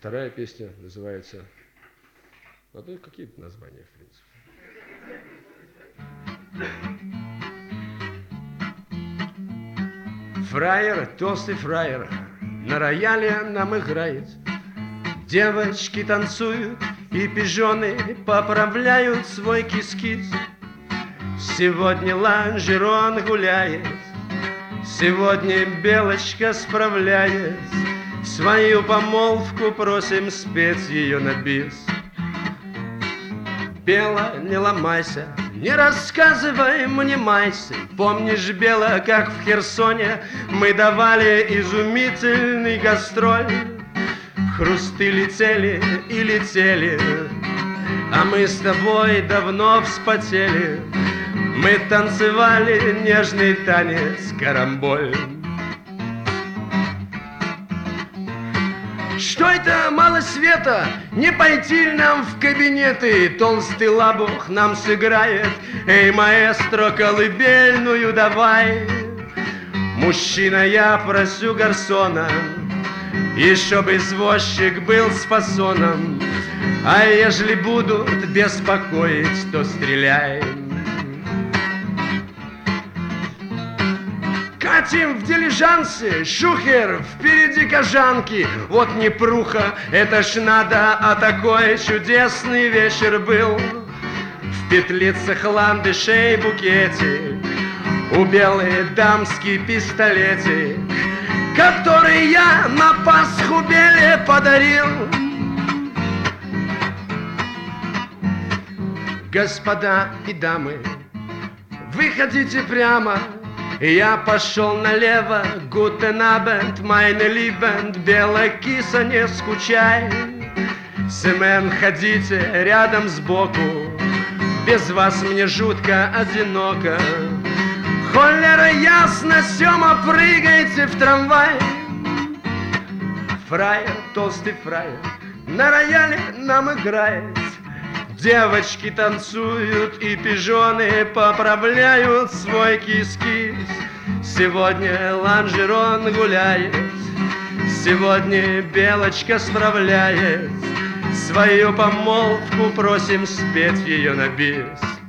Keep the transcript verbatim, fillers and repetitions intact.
Вторая песня называется... Ну, какие-то названия, в принципе. Фраер, толстый фраер, на рояле нам играет. Девочки танцуют, и пижоны поправляют свой кис-кис. Сегодня лонжерон гуляет, сегодня белочка справляет. Свою помолвку просим спеть ее на бис. Бела, не ломайся, не рассказывай мне майсы. Помнишь, Бела, как в Херсоне мы давали изумительный гастроль? Хрусты летели и летели, а мы с тобой давно вспотели. Мы танцевали нежный танец карамболь. Что это, мало света? Не пойти ли нам в кабинеты? Толстый лабух нам сыграет. Эй, маэстро, колыбельную давай. Мужчина, я просю гарсона, и чтоб извозчик был с фасоном. А ежели будут беспокоить, то стреляй. Катим в дилижансе, шухер, впереди кожанки. Вот непруха, это ж надо, а такой чудесный вечер был. В петлицах ландышей букетик, у белой дамский пистолетик, который я на Пасху Беле подарил. Господа и дамы, выходите прямо. Я пошел налево, guten Abend, meine Lieben, Бела киса, не скучай. Семен, ходите рядом сбоку, без вас мне жутко одиноко. Холера ясно, Сема, прыгайте в трамвай. Фраер, толстый фраер, на рояле нам играет. Девочки танцуют, и пижоны поправляют свой кис-кис. Сегодня лонжерон гуляет, сегодня белочка справляет. Свою помолвку просим спеть ее на бис.